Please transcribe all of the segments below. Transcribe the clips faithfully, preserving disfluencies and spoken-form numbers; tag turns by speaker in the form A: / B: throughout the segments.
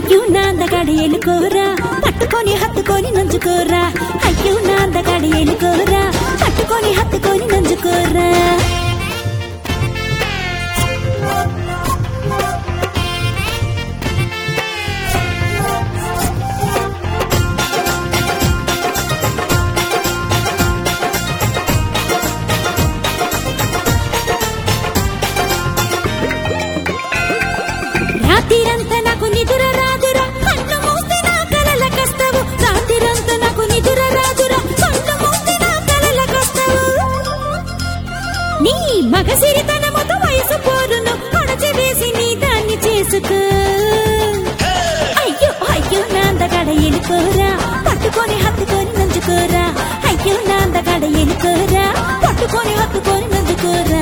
A: అయ్యో నాందగాడి ఎలుకోరా పట్టుకొని హత్తుకొని నంజుకోరా అయ్యో నాందగాడి ఎలుకోరా పట్టుకొని హత్తుకొని నంజుకోరా రాత్రిరంతా నాకు నిదుర రాదురా కన్ను మూస్తే నా కలల కస్తవు రాత్రిరంతా నాకు నిదుర రాదురా కన్ను మూస్తే నా కలల కస్తవు నీ మగసిరితనముతో వయసు పోరును కొడచి వేసి నీ దాన్ని చేసుకో అయ్యో అయ్యో నాందగాడ ఎలుకోరా పట్టుకొని హత్తుకొని నంజుకోరా అయ్యో నాందగాడ ఎలుకోరా పట్టుకొని హత్తుకొని నంజుకోరా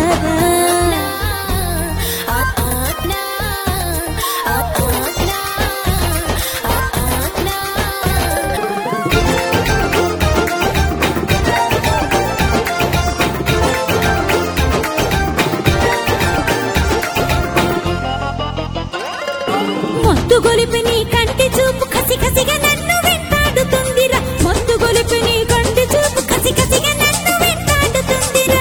A: మత్తు గొలిపి నీ కంటి చూపు కసి కసిగా నన్ను వెంటాడుతుందిరా మత్తు గొలిపి నీ కంటి చూపు కసి కసిగా నన్ను వెంటాడుతుందిరా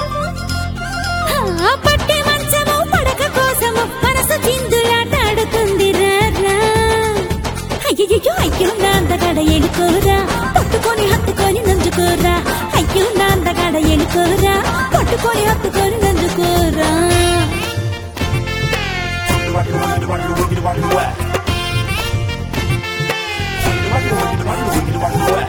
A: ఆ పట్టే మంచము పడక కోసము మనసు చిందులాటాడుతుందిరా అయ్యయ్యో అయ్యో నాందగాడ ఎలుకోరా పట్టుకొని హత్తుకొని నంజుకోరా అయ్యో నాందగాడ ఎలుకోరా పట్టుకొని హత్తుకొని నంజుకోరా
B: Rock it, rock it, rock it, rock it, rock it, rock it, rock it, rock it, rock it, rock it, rock it, rock it, rock it, rock it, rock it, rock it, rock it,